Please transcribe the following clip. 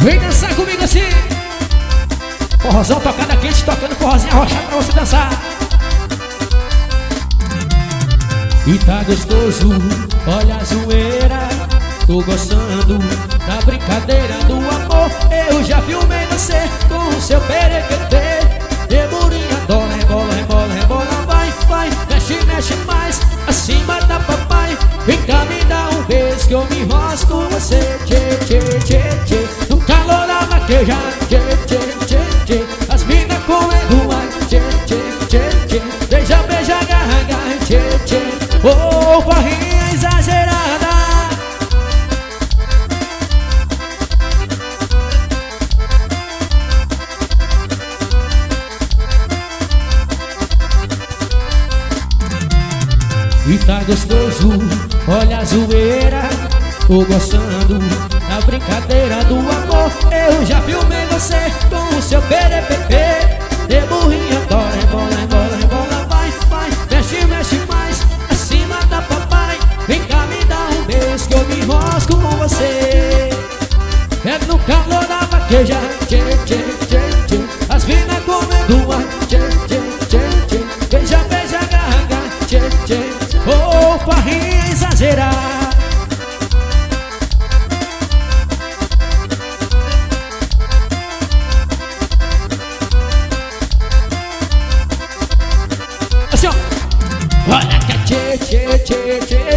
Vem dançar comigo assim. Forrozão tocada quente, tocando forrozinho arrochado pra você dançar. E tá gostoso, olha a zoeira. Tô gostando da brincadeira do amor. Eu já filmei você com o seu perequetê. Demorinha, adora, rebola, rebola, rebola. Vai, vai, mexe, mexe mais acima da papai. Vem cá, me dá um beijo que eu me enrosco com você. Tchê, tchê, tchê, tchê. No calor da vaqueja. Tchê, tchê, tchê, tchê. As minas correndo ar. Tchê, tchê, tchê, tchê. Beija, beija, agarra, agarra. Tchê, tchê. Oh, farrinha exagerada. E tá gostoso, olha a zoeira. Tô gostando da brincadeira do amor. Eu já filmei você com o seu perepepe. De burrinha, adora, rebola, rebola, rebola. Vai, vai, mexe, mexe mais acima da papai. Vem cá, me dá um beijo que eu me enrosco com você. É no calor da vaqueja. Tchê, tchê, tchê, tchê. As minas comendo ar. Tchê, tchê, tchê, tchê. Beija, beija, agarra, agarra. Tchê, tchê. Oh, farrinha exagerada. Assim, ó. Olha que tchê, tchê, tchê, tchê,